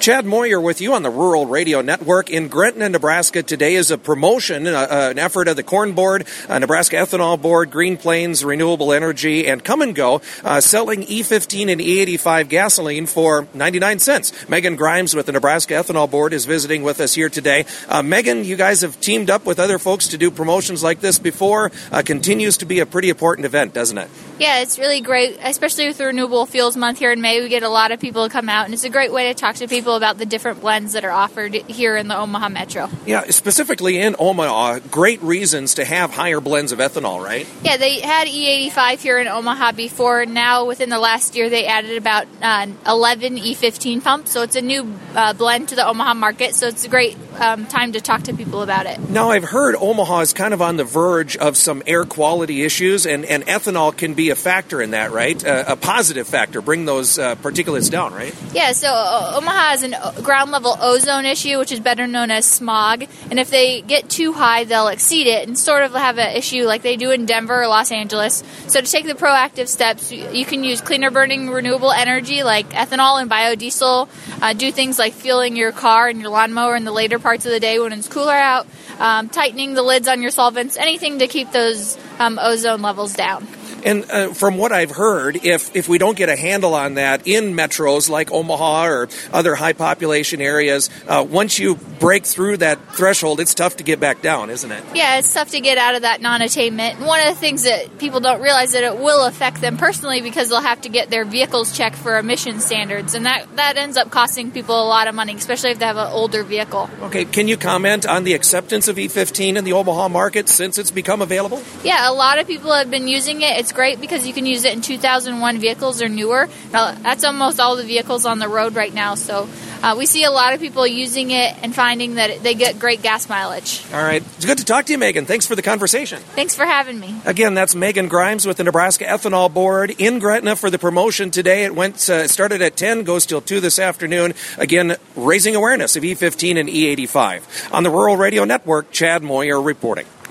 Chad Moyer with you on the Rural Radio Network in Gretna, Nebraska. Today is a promotion, an effort of the Corn Board, Nebraska Ethanol Board, Green Plains Renewable Energy, and Come and Go, selling E15 and E85 gasoline for 99 cents. Megan Grimes with the Nebraska Ethanol Board is visiting with us here today. Megan, you guys have teamed up with other folks to do promotions like this before. Continues to be a pretty important event, doesn't it? Yeah, it's really great, especially with the Renewable Fuels Month here in May. We get a lot of people to come out, and it's a great way to talk to people about the different blends that are offered here in the Omaha Metro. Yeah, specifically in Omaha, great reasons to have higher blends of ethanol, right? Yeah, they had E85 here in Omaha before. Now, within the last year, they added about 11 E15 pumps, so it's a new blend to the Omaha market, so it's a great time to talk to people about it. Now, I've heard Omaha is kind of on the verge of some air quality issues, and ethanol can be a factor in that, right? A positive factor, bring those particulates down, right? Yeah, so Omaha has a ground-level ozone issue, which is better known as smog, and if they get too high, they'll exceed it and sort of have an issue like they do in Denver or Los Angeles. So to take the proactive steps, you can use cleaner-burning renewable energy like ethanol and biodiesel, do things like fueling your car and your lawnmower in the later parts of the day when it's cooler out, tightening the lids on your solvents, anything to keep those ozone levels down. And from what I've heard, if we don't get a handle on that in metros like Omaha or other high population areas, once you break through that threshold, it's tough to get back down, isn't it? Yeah, it's tough to get out of that non-attainment. And one of the things that people don't realize that it will affect them personally because they'll have to get their vehicles checked for emission standards, and that ends up costing people a lot of money, especially if they have an older vehicle. Okay, can you comment on the acceptance of E15 in the Omaha market since it's become available? Yeah, a lot of people have been using it. It's great because you can use it in 2001 vehicles or newer. Now, that's almost all the vehicles on the road right now, so we see a lot of people using it and finding that they get great gas mileage. All right. It's good to talk to you, Megan. Thanks for the conversation. Thanks for having me. Again, that's Megan Grimes with the Nebraska Ethanol Board in Gretna for the promotion today. It started at 10, goes till 2 this afternoon. Again, raising awareness of E15 and E85. On the Rural Radio Network, Chad Moyer reporting.